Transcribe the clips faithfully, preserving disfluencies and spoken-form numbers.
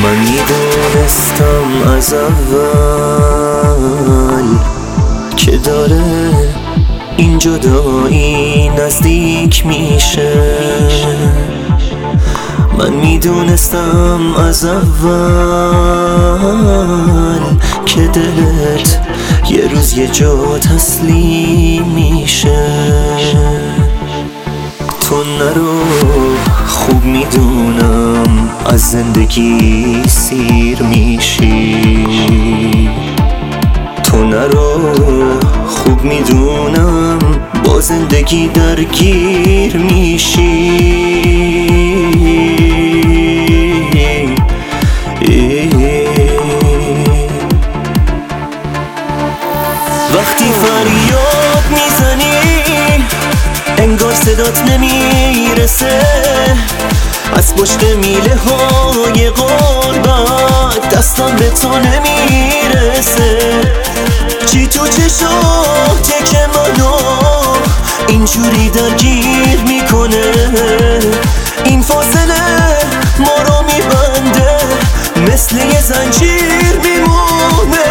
من میدونستم از اول که داره این جدایی نزدیک میشه. من میدونستم از اول که دلت یه روز یه جا تسلیم میشه. تو نرو، خوب میدونم از زندگی سیر میشی. تو نرو، خوب میدونم با زندگی درگیر میشی. وقتی فریاد میزنی انگار صدات نمیرسه، از پشت میله های غربت دستم به تو نمیرسه. چی تو چشاته که منو اینجوری درگیر میکنه؟ این فاصله ما رو میبنده، مثل یه زنجیر میمونه.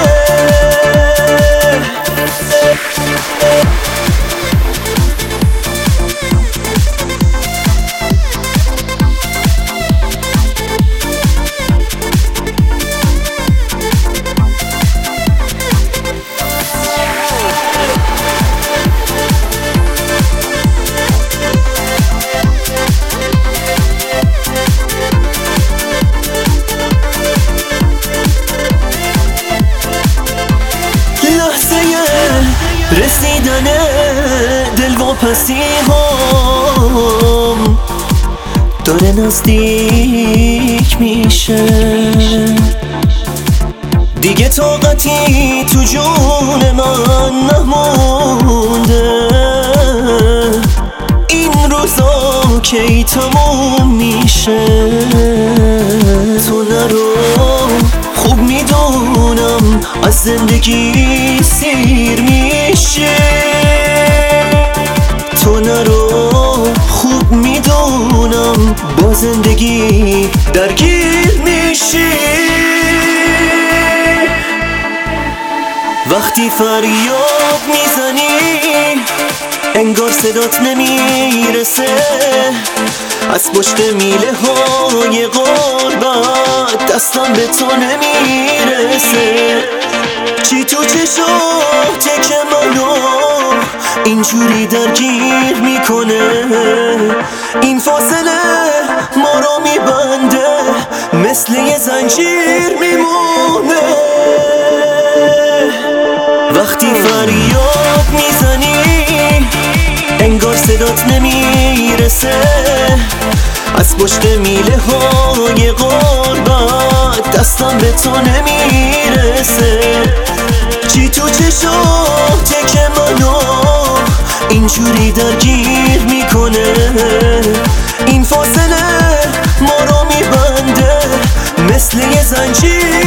رسیدن دلواپسی هم داره نزدیک میشه. دیگه طاقتی تو جون من نمونده، این روزا کی تموم میشه. تو نرو، خوب میدونم از زندگی سیر میشه. تو نرو، خوب میدونم با زندگی درگیر میشی. وقتی فریاد میزنی انگار صدات نمیرسه، از پشت میله های غربت دستم به تو نمیرسه. چی تو چشاته که منو اینجوری درگیر میکنه؟ این فاصله ما رو میبنده، مثل یه زنجیر میمونه. وقتی فریاد میزنی انگار صدات نمیرسه، از پشت میله های غربت دستم به تو نمیرسه. چی تو چشاته که منو اینجوری درگیر میکنه؟ این فاصله ما رو میبنده، مثل یه زنجیر